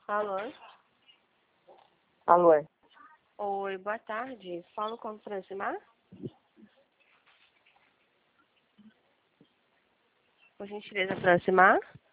Alô? Alô, é? Oi, boa tarde. Falo com Francimar? Por gentileza, Francimar?